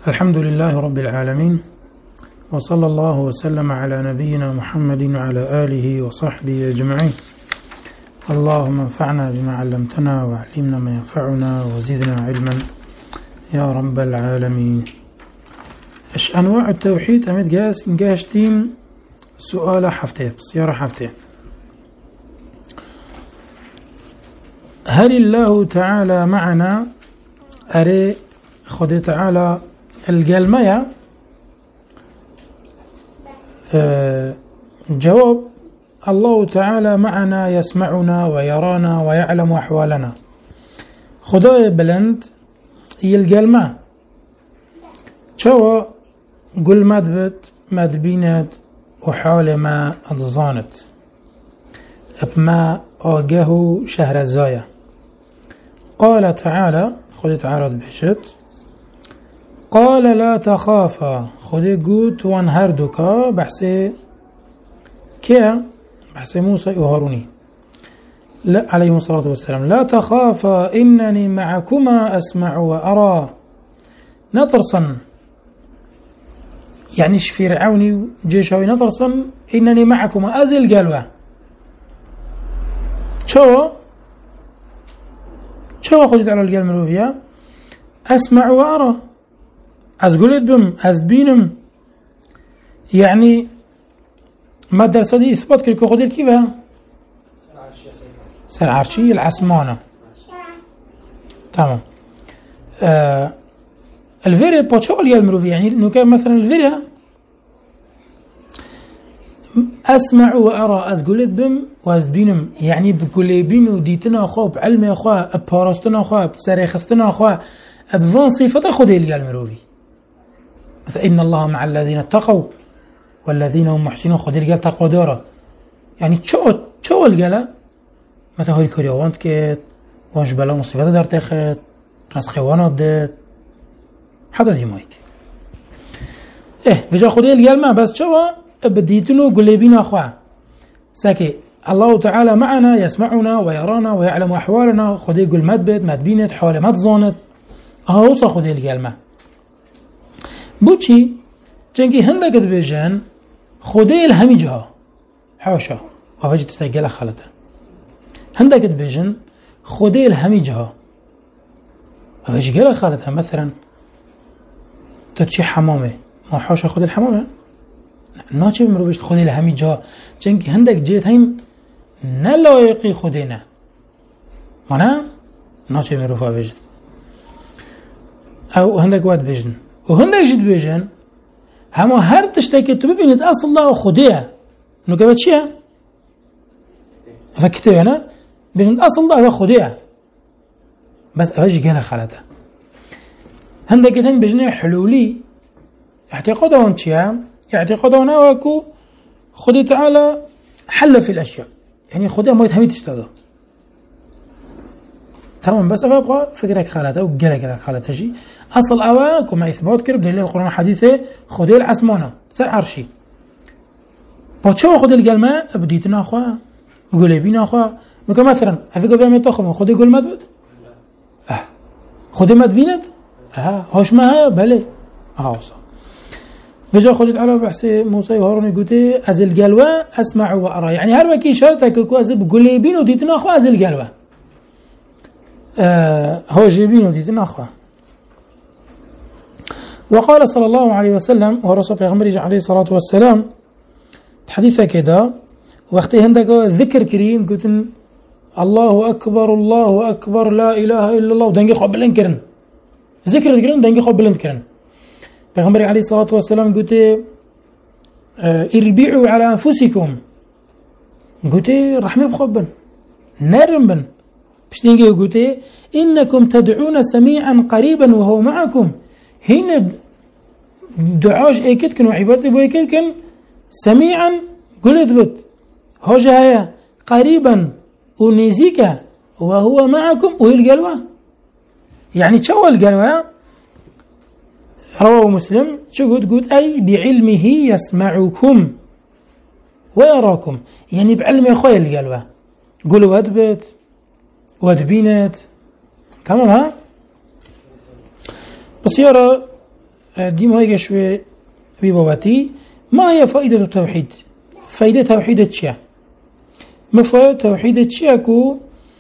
الحمد لله رب العالمين، وصلى الله وسلم على نبينا محمد وعلى آله وصحبه أجمعين. اللهم انفعنا بما علمتنا وعلمنا ما ينفعنا وزدنا علما يا رب العالمين. اش أنواع التوحيد أمد جاشتين سؤال حفتين سيارة حفتين. هل الله تعالى معنا؟ أري خد تعالى الجلمية. جواب: الله تعالى معنا، يسمعنا ويرانا ويعلم أحوالنا. خداي بلند الجلمة شو قل مدبت مدبينت وحول ما أتظانت بما أوجه شهر الزايا. قال تعالى خذ تعالى بشت قال لا تخافا. خذ قوت وانهردك بحسي كيا بحسي موسى وهاروني لا عليهم الصلاة والسلام. لا تخافا إنني معكما أسمع وأرى. نطرسا يعني فرعوني جيشاوي نطرسا إنني معكما أزل قالوا شو خذت على القلب مروفيا أسمع وأرى. أزقلت بم أزبينم يعني ما درس دي إثبات كل خذت كيفها سر عرشي العسمانة. تمام. الفيريا باتشو القلب مروفيا يعني إنه كان مثلا الفيريا أسمع وأرى. أزقلت بم وأزبينم يعني بكل بينو ديتنا أخوة بعلم أخوة بارستنا أخوة بسريخستنا أخوة بفان صفة خذ القلب مروفي. فإن الله مع الذين اتقوا والذين هم محسنون. خذ القلب تقوى دارا يعني شو القلب مثلا هاي كريوانت كت وانش بلا مصيبة دار تاخد رسخوانات دات حتى دي مايك بجا خذ القلب ما بس شو بديتنو قلبين أخوة ساكي. الله تعالى معنا، يسمعنا ويرانا ويعلم أحوالنا. خذ يقول مدبت مدبينت حول مدظانت أهوصا خذ القلب بوشي جنكي هندك تبيجان خذي الهمي جها حاشا وفجت تستقل خلته. هندك تبيجان خذي الهمي جها وفجت قل خلتها. مثلا تتشي حمامه ما حاشا خذ الحمامه ناتشي بمروفيش خذي الهمي جها جنكي هندك جيت هين نلايقي خذينا مانا ناتشي بمروفا بيجن أو هندك واد بيجن وهندك جد بيجن هما هر تشتكي تبينت أصل الله خديها إنه كبت شيء فكتب أنا بيجن أصل الله خديها بس أفجي قالها خالته. هندك تاني بيجن حلولي اعتقادهم شيء اعتقادهم أوكو خدي تعالى حل في الأشياء يعني خديها ما يتهمي تشتغل تمام. بس أبغى فكرك خالته وقالك خالته شيء أصل أواك وما إثبات كرب دليل القرآن حديثه خذي العسمانة سر عرشي باتشو خذ القلمة بديتنا أخوة وقلبينا أخوة نوكا مثلا أفكر فيها متاخم خذي قل مدبت خذي مدبينت هاش ما هي بلي وصل. بجا خذت على بحث موسى وهارون يقولي أزل قلوة أسمع وأرى يعني هر وكي شرطك كو أزل قلبين وديتنا أخوة أزل قلوة هاجبين وديتنا أخوة. وقال صلى الله عليه وسلم ورسول پیغمبر عليه الصلاة والسلام حديثة كده وقت هندك ذكر كريم قلت الله أكبر لا إله إلا الله ودنجي قبلن كرن ذكر كرن دنجي قبلن كرن. پیغمبر عليه الصلاة والسلام قلت اربعوا على أنفسكم قلت رحمة بخبن نرم بن بشتنجي قلت إنكم تدعون سميعا قريبا وهو معكم. هنا دعاش ايكتكن وعبادتي بويكتكن سميعا قلت بت هوجه هيا قريبا ونزيكا وهو معكم وهي القلوة يعني شو القلوة رواه مسلم شو قلت أي بعلمه يسمعكم ويراكم يعني بعلم يا أخوي القلوة قلوا ودبت ودبينت تمام. بس يرى دي ما هي شوي ببابتي ما هي فائدة التوحيد؟ فائدة توحيد الشيء ما فائدة توحيد الشيء كو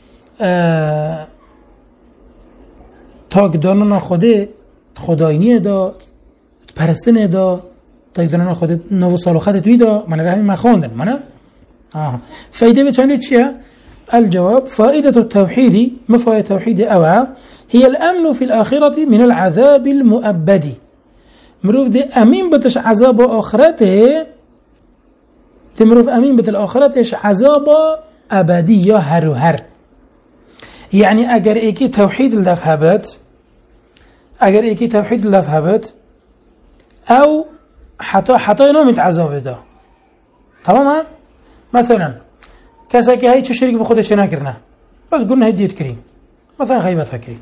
تاقداننا خوده خداینی دا پرستنه دا تاقداننا خوده نو صالحات توی دا من همین ما خواندن منه فائدة بچنده چیه؟ الجواب فائدة التوحيد ما فائدة التوحيد أوعى هي الأمن في الآخرة من العذاب المؤبد مروف دي أمين بتش عذاب آخرته تمروف أمين بت الآخرتش عذاب أبدي يا هر و هر يعني أجر إيكي توحيد اللفهبت أجر إيكي توحيد اللفهبت أو حتى ينومت عذاب ده تمام مثلا کسی هایی چه شریک به خودش نکرنه بس گناه دیت کریم مثلا غیبت کریم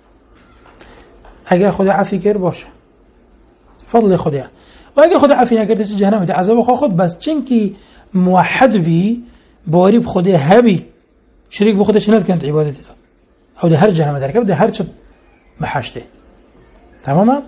اگر خدا عفی کرد باشه فضل خدا و اگر خدا عفی نکرد چه جهنم ده عذاب خود بس چنکی موحد بی باری خدا هبی شریک به خودش نکرد عبادت ده او ده هر جهنم درکب ده هر چه محشته تمام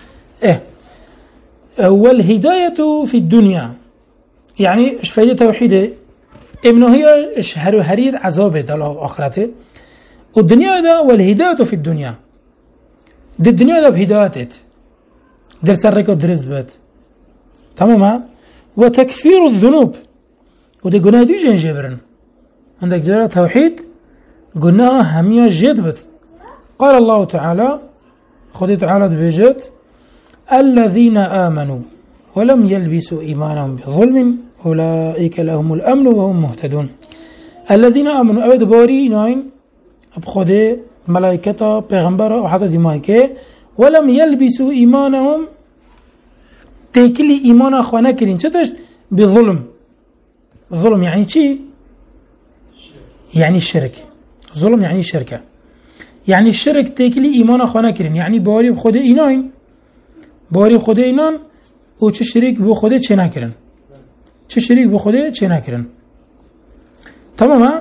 والهداية في الدنيا يعني ايش فائدة توحيده ابنه هي هريد عذاب ده الآخرته والدنيا ده والهداية في الدنيا دي الدنيا ده بهداية در سرك ودرس بات تمام وتكفير الذنوب ودي قناه دي جنجبرن عندك جرى توحيد قناه همية جدبت قال الله تعالى خذ تعالى بجد الذين آمنوا ولم يلبسوا إيمانهم بظلم أولئك لهم الأمن وهم مهتدون الذين آمنوا أبد باري ناين بخده ملائكة پیغمبر وحتى دمائكه ولم يلبسوا إيمانهم تيكلي إيمان أخوانا كرين شتشت بظلم ظلم يعني شي يعني الشرك ظلم يعني الشركة يعني الشرك تيكلي إيمان أخوانا كرين يعني باري بخده إيناين باری بخوده اینان او چه شریک به خوده چه نکرن چه شریک به خوده چه نکرن تمام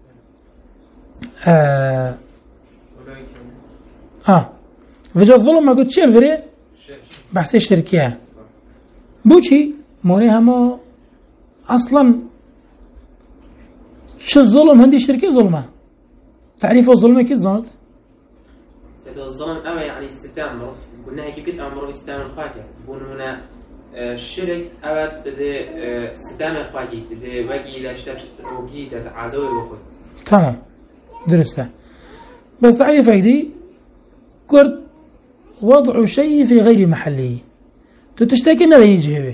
وجه الظلم ما قلت چه الفره بحث شرکیه بو چی مونه همه اصلا چه ظلم هندی شرکی ظلمه تعريف الظلم كيف ظنت سيد الظلم أما يعني استدام قلنا هيك كده أمر باستدام الخاطئ بون هنا الشرك أبد بده استدام الخاطئ بده وجي لاشتبش وجي ده عزوي وخد تمام درسته بس تعريف هيدي كرد وضع شيء في غير محله تشتكي إنه يجيبه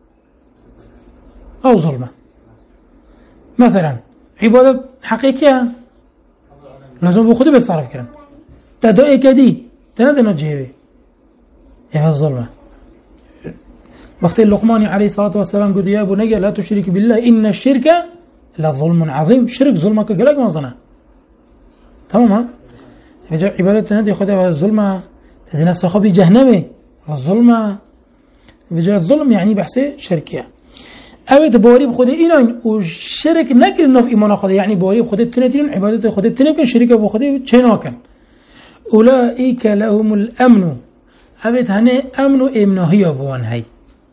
أو ظلمه مثلا عبادة حقيقية لازم بخوده بتصرف كرن تدائي كدي تندنا جيبه يا الظلمة وقت اللقماني عليه الصلاة والسلام قد يا بني لا تشرك بالله إن الشرك لظلم عظيم شرك ظلمك قلق ما ظنه تمام فجاء عبادة تندي خده الظلمة تدي نفسه خبي جهنمي الظلمة فجاء الظلم يعني بحثه شركية أبد بوري بخده إينا والشرك نكر إنه في إيمان خده يعني بوري بخده تنتين عبادة خده تنبكن شركة بخده تشيناكن أولئك لهم الأمن أبد هني أمن إمناهية بوان هاي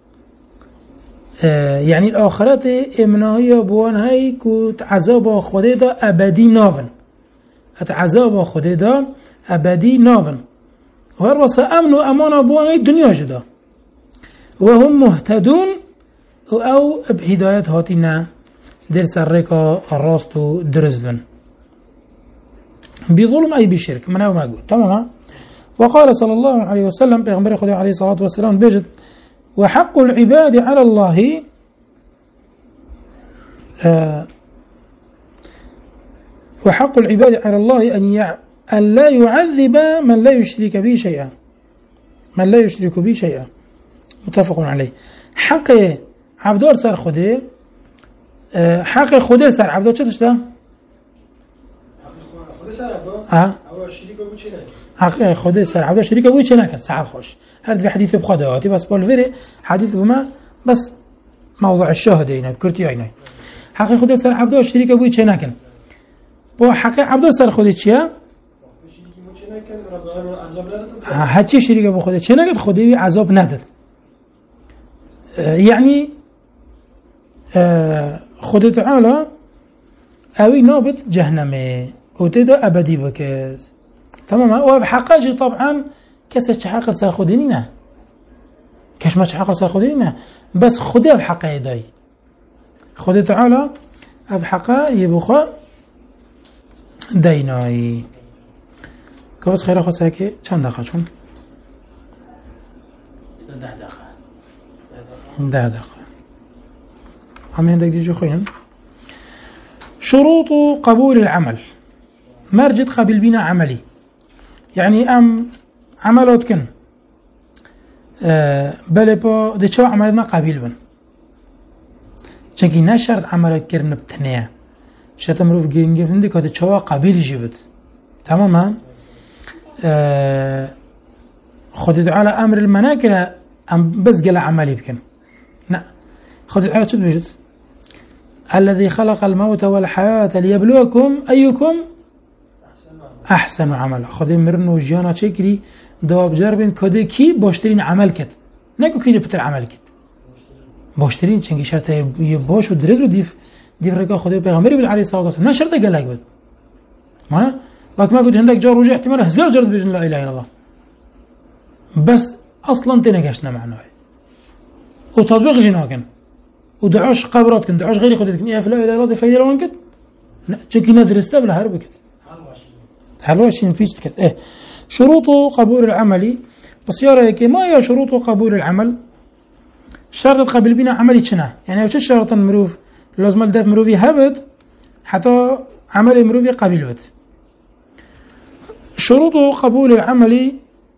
يعني الآخرات إمناهية بوان هاي كت عذاب خده دا أبدي نابن عذاب خده دا أبدي نابن وهرس أمن وأمان بوان هاي الدنيا جدا وهم مهتدون أو بهداية هاتنا درس الرقة الراست درزبن بظلم أي بشرك من هو ما قلت تمام. وقال صلى الله عليه وسلم بيغمبر خده عليه الصلاة والسلام بجد وحق العباد على الله وحق العباد على الله أن لا يعذب من لا يشرك به شيئا من لا يشرك به شيئا متفق عليه. حق عبدار سر خوده حق خوده سر عبدار چه داشته؟ خوده سر عبدار؟ شریک بود چه نکرد؟ حق خوده سر عبدار شریک بود چه نکرد؟ سحر خوش هر دو حدیث بخوده آتی بس بالفره حدیث بما بس موضوع الشاهده اینا بکرتی اینا حق خوده سر عبدار شریک بود چه نکرد؟ با حق عبدار سر خوده چیه؟ هاتشي شريكة بخده چه نقد خدي عذاب ندد يعني خدي تعالى اوي نابت جهنمي وتدا ابدي بكت تمام. وفي حقاجي طبعا كسش حقل سر خديني نه كش ما حقل سر خديني نه بس خدي في حقه داي خدي تعالى في حقه يبخا دايناي كوس خير اخو ساكي چند دقيقه چون 10 دقيقه هم عندك ديجي خوين. شروط قبول العمل مرجت قبل بنا عملي يعني عملات كن بله با ده چه عمل ما قبول بن چونکی نشرط عمل کردن بتنیه شرط مروف گیرنگی بتنده که ده چه قبول جیبت تماما خود تعالى امر المناكر ام بس قال عملي بكن لا خود تعالى شو بيجد الذي خلق الموت والحياة ليبلوكم ايكم احسن عملا خود مرنو جانا چکری دواب جربین کده کی باشترین عمل کد نگو کی نپتر عمل کد باشترین چنگی شرط یه باش و درز و دیف رگاه خدا پیغمبری بود علیه الصلاة والسلام نه شرط گلک بود مانا باك ما قلت هندك جار وجه احتمال هزار جرد بيجن لا اله الا الله بس اصلا تنقشنا معناه وتطبيق جناكن ودعوش قبرات كن دعوش غيري خدتكن يا فلا اله الا الله فايده لو انكت تشكي ندرسته بلا هربكت حلواشين فيش كت شروط قبول العمل بس يا رايك ما هي شروط قبول العمل شرط قبل بنا عملي شنا يعني وش شرط مروف لازم الدف مروفي هبط حتى عمل مروفي قبلت. شروط قبول العمل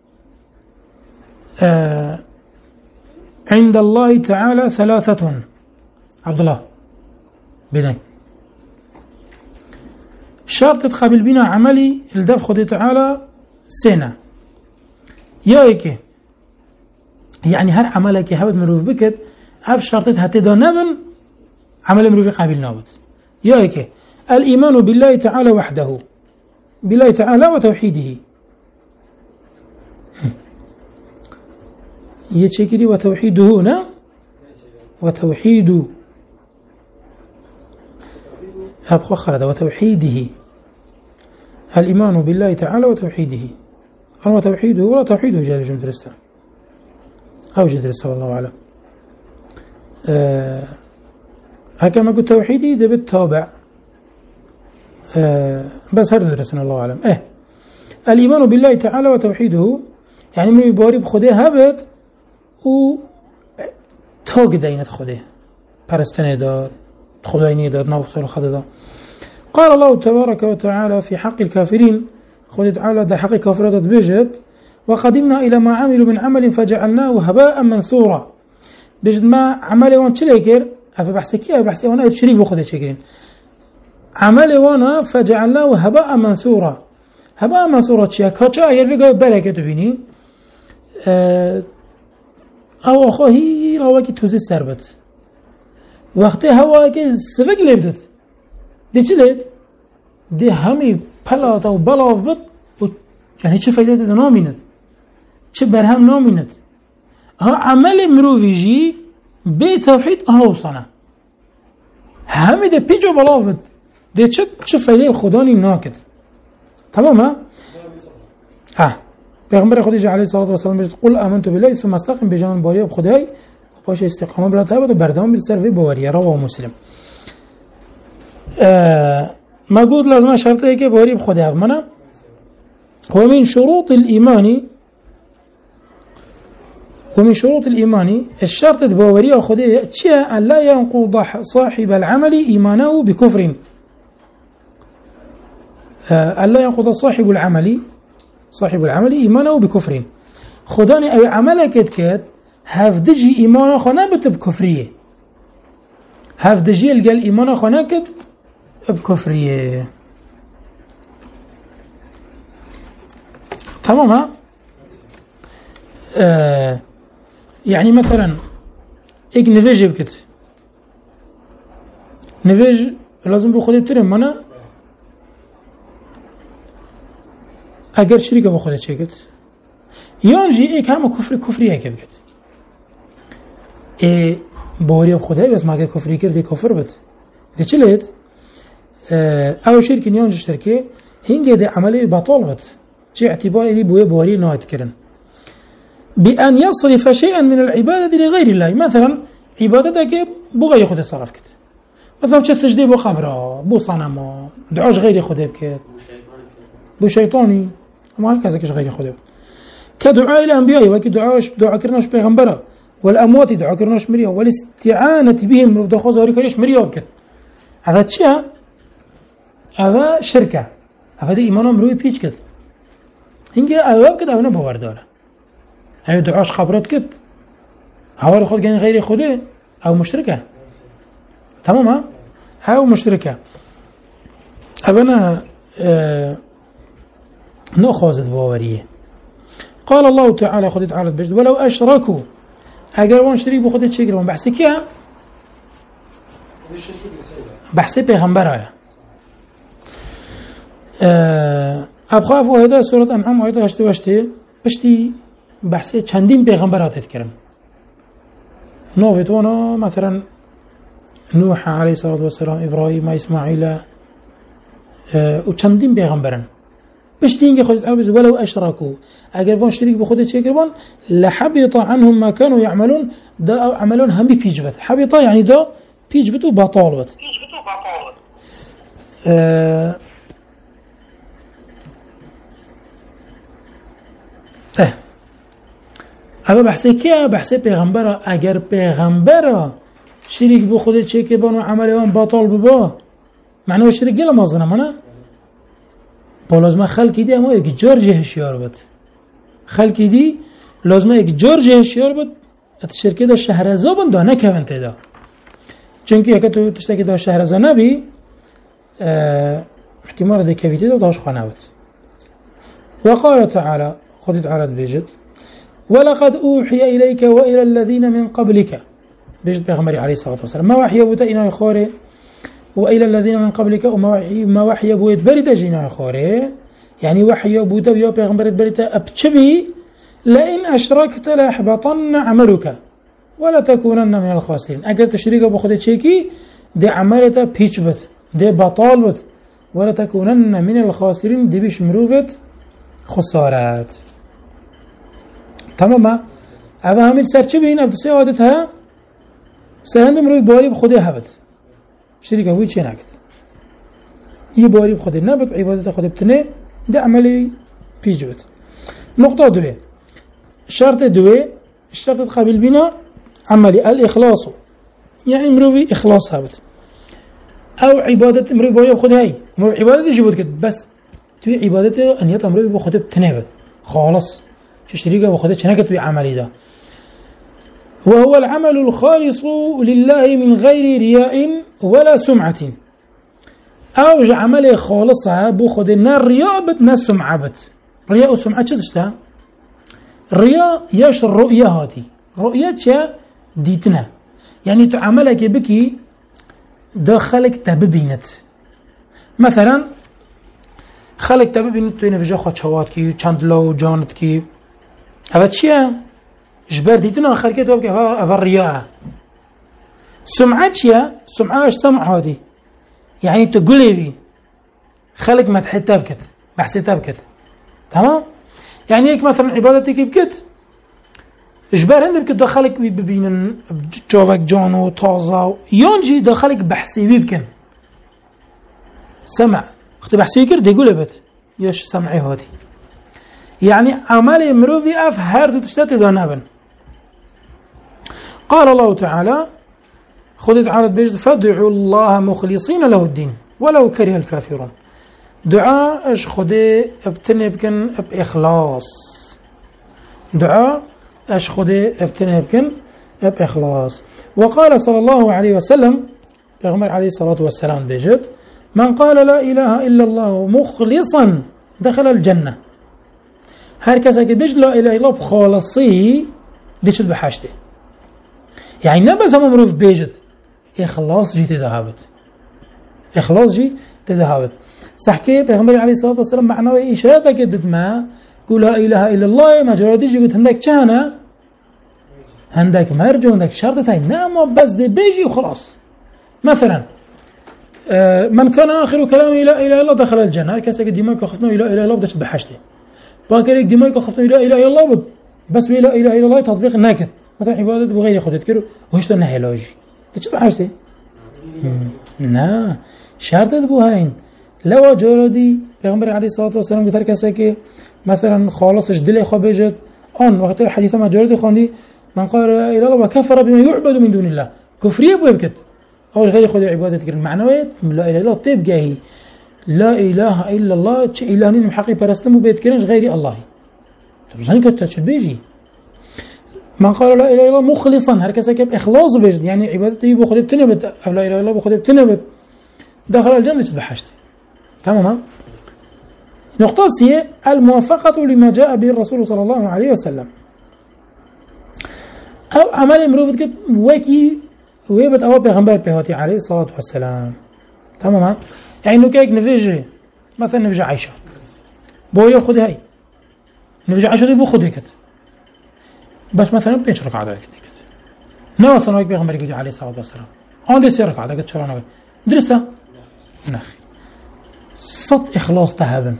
عند الله تعالى 3 عبد الله بدك شرط تقبل بنا عملي الدف خدي تعالى سنة يا هيك يعني هر عملك هبت مروف بكت اف شرطت هتدا نبن عمل مروف قابل نابت يا هيك الإيمان بالله تعالى وحده بالله تعالى وتوحيده يتشكري وتوحيده هنا وتوحيد أبقى خلد وتوحيده الإيمان بالله تعالى وتوحيده أو توحيده ولا توحيده جاء بجمع درسة أو جاء درسة والله أعلم. هكما قلت توحيدي ده بالتابع بس هذا درسنا الله أعلم. الإيمان بالله تعالى وتوحيده يعني من يباري بخده هبت و تاق دينت خده پرستنه داد خدايني داد نوصل خده داد. قال الله تبارك وتعالى في حق الكافرين خد تعالى در حق الكافر داد بجد وقدمنا إلى ما عملوا من عمل فجعلناه هباء منثورا بجد ما عمله وان چليكر أفا بحثكي أفا بحثي وانا شريك بخده چكرين عمله وانا فجعلناه هباء منثورا. هباء منثورا چيا كاچا اگر بگاه بركتو بيني او آخوا هی هوا که توزی سر بد وقتی هوا که سفک لیبدد ده چی لید؟ ده همی پلات و بلاف بد و یعنی چه فایده ده نامیند چه برهم نامیند ها عمل مروفی جی به توحید آوصانه همی ده پیجو بلاف بد ده چه فایده خدانی ناکد تمام ها پیغمبر خودی علیه الصلاة والسلام بجد قل آمنت بالله ثم استقم بجان باریا بخدای و باشه استقامه بلا تابد و بردام بیل سر وی باوریه رواه مسلم. ما قلت لازم شرطه ای که باری بخدای منه ومن شروط الإيمان الشرط باوريه خدای چیه ان لا ينقض صاحب العمل إيمانه بكفر ان لا ينقض صاحب العمل إيمانه بكفر خداني أي عملك كت هفدجي إيمانه خنابت بكفرية هفدجي الجل إيمانه خناكت بكفرية تمام يعني مثلا إيك نفيج بكت نفيج لازم بخدي ترم منا اگر شریک با خودت چه کرد یان جی ایک همه کفریه که بگید باری خدای بس ما اگر کفری کردی کفر بد ده چه لید او شرک نیان جشتر که هنگه ده عملی بطال بد چه اعتبار ایلی بوی باری نهایت کرن بأن يصرف شيئا من العبادة لغير الله مثلا عبادتك بو غير خود صرف كت مثلا چه سجده بو خبره بو صنم دعاش غير خود بكت بو شيطاني ما هكذا كش غير خود كدعاء الأنبياء وكدعاء دعاء كرناش بيغمبره والأموات دعاء كرناش مريا والاستعانة بهم رفض خوز هوري كريش مريا بكت هذا چه هذا شركة هذا إيمانهم روي بيش كت هنگه اواب كت اونا باور داره هاي دعاش خبرات كت هوار خود جن غير خوده او مشتركه تمام ها او مشتركه اونا نأخذ باوريه قال الله تعالى خدت عرض بجد ولو اشركوا اگر وان شريك بخود چه گرون بحثی کیا بحثی پیغمبره ابخاف و هدا سوره انعام آیت 88 پشتی بحثی چندین پیغمبرات کردن نوفتونا مثلا نوح عليه الصلاة والسلام إبراهيم إسماعيل وچندين پیغمبرن بشتين خود الأرض ولو أشركوا أجر بان شريك بخود شيء كربان لحبط عنهم ما كانوا يعملون دا عملون هم بيجبت حبط يعني دا بيجبتوا بطالت اما بحثی که بحثی پیغمبره اگر پیغمبره شریک به خودت چه که بانو عملی آن باطل ببا معنی شریک گل مازنه منه با لازمه خلقی دی اما یک جار جهشیار بود خلقی دی لازمه یک جار جهشیار بود ات شرکه دا شهرزا بند دا نکوین تیدا چونکه اگه تو تشتاکی دا شهرزا نبی احتمال دا کویتی دا داش خانه بود وقال تعالى خودت عرض بیجد ولقد أوحي إليك وإلى الذين من قبلك بيجد بيغمري عليه الصلاة والسلام ما وحي أبوتا إنا يخوري وإلى الذين من قبلك وما وحي أبوت بريتا جينا يخوري يعني وحي أبوتا ويا بيغمري بريتا أبتشبي لئن أشركت لأحبطن عملك ولا تكونن من الخاسرين أقل تشريك أبو خدت شيكي دي عمالتا بيشبت دي بطالبت ولا تكونن من الخاسرين دي بيش مروفت خسارات تمام اما همین سرچه به این ابدسه عادتها سرهندم روی باری بخوده هبد شریک هوی چه نکد یه باری بخوده نبد عبادت خود بتنه ده عملی پیج بد نقطه دوه شرط دوه الشرط قبل بنا عملي الإخلاص يعني مروي إخلاص هبد أو عبادة مروي باري بخوده هاي مروي عبادة يجيبود كد بس توي عبادته أن يتمروي بخوده بتنه بد خالص شريكه وخده چنكت في عملي ده وهو العمل الخالص لله من غير رياء ولا سمعة أو عمل خالصة بخده نا رياء بد نا سمعة بد رياء وسمعة چه تشتا رياء ياش الرؤية هاتي رؤية چه ديتنا يعني تو عملك بكي داخلك تببينت مثلا خلق تببينت تو ينفجا خواهد كي چند لو جانت كي هذا چیه؟ جبر دیدن خلقت واب که هذا الرياء سمعة چیه؟ سمعة اش سمع هادي يعني تقولي بي خلق مدح تبكت بحث تبكت تمام؟ يعني هيك مثلا عبادتك بكت جبر هند بكت داخلك ببينن جوفك جانو طازة يونجي داخلك بحثي بيبكن سمع اخت بحثي كرد يقول بت يش سمعي هادي يعني عمل مروفي اف هر تشتت دانبن قال الله تعالى خذت عرض بيجد فادعوا الله مخلصين له الدين ولو كره الكافرون دعاء اش خده ابتني بكن بإخلاص دعاء اش خده ابتني بكن بإخلاص وقال صلى الله عليه وسلم پیغمبر عليه الصلاة والسلام بيجد من قال لا إله إلا الله مخلصا دخل الجنة هر کسی که بيجد لا إله إلا الله بخالصي ديشت بحشته يعني نبس هم مروف بيجد إخلاص جي تدهابت إخلاص جي تدهابت صحكي پیغمبر عليه الصلاة والسلام معناه إشارة كدت ما قول لا إله إلا الله ما جراديش قلت هندك كهنا هندك مرجع هندك شرط هاي نعم بس دي بيجي وخلاص. مثلا من كان آخر كلامه لا إله إلا الله دخل الجنة. كسك دماغك خفنا لا إله إلا الله بدش بحشته باكرك دماغك خفنا لا إله إلا الله بس لا إله إلا الله تطبيق ناكد مثلا عبادة بغير ياخذ تذكر وهش النهي لاجي بدش بحشته نا شرط بوهين لو جرادي پیغمبر عليه الصلاة والسلام قلت كسك مثلا خالصش دل خو بجد آن وقت حديث ما جرادي خواندي من قال لا إله إلا الله وكفر بما يعبد من دون الله كفرية بوبكت أول غير ياخذ عبادة تذكر معنويات لا إله إلا الله تبقى هي لا إله إلا الله شيء إلهين محقي برستم وبيتكرنش غير الله. طب زين كتش بيجي من قال لا إله إلا الله مخلصا هركسا كيف إخلاص بجد يعني عبادته بأخذ بتنبت أو لا إله إلا الله بأخذ بتنبت دخل الجنة بحشت. تمام. نقطة هي الموافقة لما جاء به الرسول صلى الله عليه وسلم أو عمل مروفت كت وكي ويبت أو بيغمبر بهاتي عليه الصلاة والسلام. تمام. يعني إنه كيك نفيجي مثلا نفيجي عائشة بوري خذ هاي نفيجي عائشة دي بخذ هيك بس مثلا بيشرك على هيك نوع صنويك بيغمبر يقول عليه الصلاة والسلام عندي سيرك على هيك شرنا درسها نخي صد إخلاص تهابن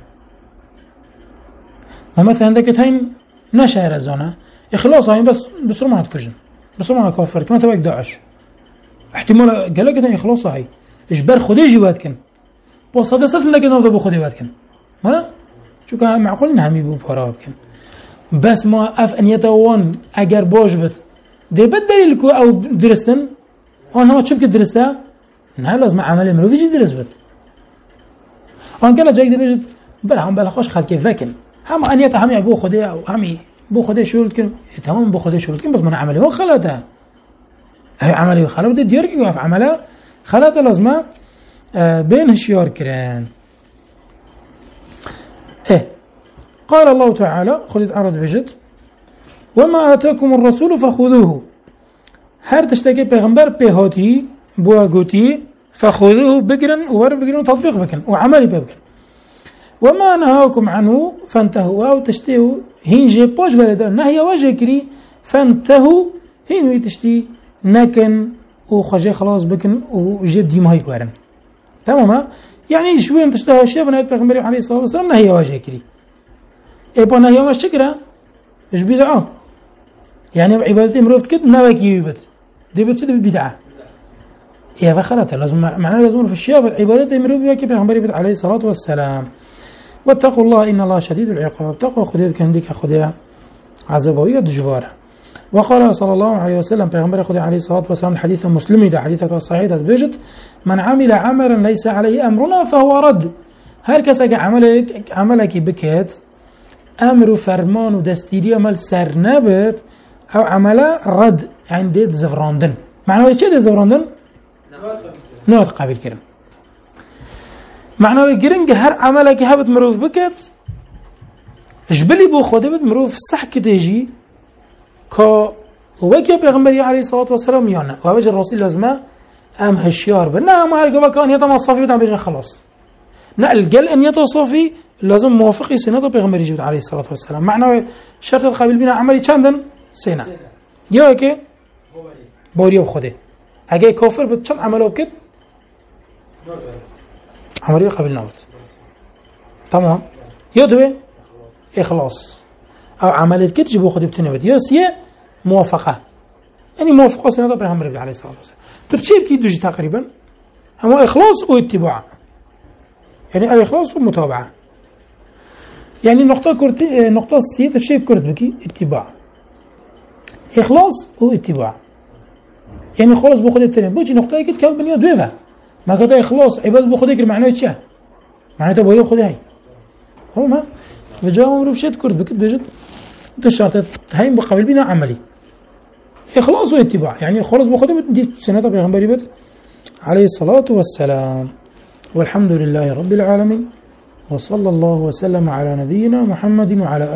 ما مثلا عندك هين نشهر الزنا إخلاص هاي بس ما تكجن بس ما كافر كمان تبعك داعش احتمال قالك هاي إخلاص هاي إجبار خدي جواتكن بس هذا صرف لك نوض بخدي واتكن ما شو كان معقول نهمي بفرابكن بس ما أف أن يتوان أجر باجبت ده بدل لكو أو درستن هون هم شو درسته نه لازم عمل مروفي جي درس بت هون كلا جاي ده بيجد بلا خوش خلك فاكن هم أن يتهمي أبو خدي أو همي بو خدي شغلتكن تمام بو خدي شغلتكن بس من عملي هو خلاته هي عملي خلاته ديرك يوقف عمله خلاته لازم بين هشيار كران قال الله تعالى خذت عرض بجد وما آتاكم الرسول فخذوه هر تشتكي پیغمبر بهاتي بواغوتي فخذوه بقرن وور بقرن تطبيق بكن وعملي بكن وما نهاكم عنه فانتهوا او تشتهوا هنجي بوش ولد نهي وجكري فانتهوا هنوي تشتي نكن وخجي خلاص بكن وجيب دي ماي كورن تمام يعني شوي تشتهى شيء بنات پیغمبر عليه الصلاه والسلام نهي وجكري ايبا نهي وما شكرا ايش بدعه يعني عبادتي مروفت كد نواكي يبت دي بتصير بدعه يا فخرت لازم معناه لازم في الشيء عبادتي مروفت كي پیغمبر عليه الصلاه والسلام واتقوا الله ان الله شديد العقاب تقوا خدير كنديك خديها عذابويه دجواره وقال صلى الله عليه وسلم پیغمبر خدا عليه الصلاه والسلام الحديث المسلم ده حديثك صحيح ده بيجت من عمل عملا ليس عليه امرنا فهو رد هر کس اگه عملك بكت امر و فرمان و دستیری عمل سر نبت او عمله رد يعني ديت زفراندن معناه چه ديت زفراندن نوت قابل كرم معناه گرنگ هر عمله که هبت مروف بكت جبلي بو خوده بت مروف صح كتيجي كا وكي پیغمبر عليه الصلاه والسلام يانا ووجه الرسول لازمه ام هشيار بنا ما ارجو كان يتم صافي بتاع بيجي خلاص نقل قال ان يتصافي لازم موافقي سنه پیغمبر جبت عليه الصلاه والسلام معناه شرط القابل بنا عملي چندن سنه يا كي بوريو خوده اگه کافر بود چند عملو بكت عملي قابل نوت تمام يدوي اخلاص او عملت كت جبو خود بتنبت يسيه موافقه يعني موافقه سنه پیغمبر عليه الصلاه والسلام ترتيب كي دوجي تقريبا اما اخلاص واتباع يعني الاخلاص والمتابعه يعني نقطه سي تشيب كرت بكي اتباع اخلاص واتباع يعني خلاص بخود بتنبت بوجي نقطه كي تكون بنيه دوفا ما كده اخلاص عباده بخود يكر معناه ايش معناته بقول خد هي هو ما فجاهم ربشت كرت بكت بجد ده شرط هاي مقابل بنا عملي إخلاص واتباع يعني خلاص بخدمة دي سنة پیغمبر عليه الصلاة والسلام والحمد لله رب العالمين وصلى الله وسلم على نبينا محمد وعلى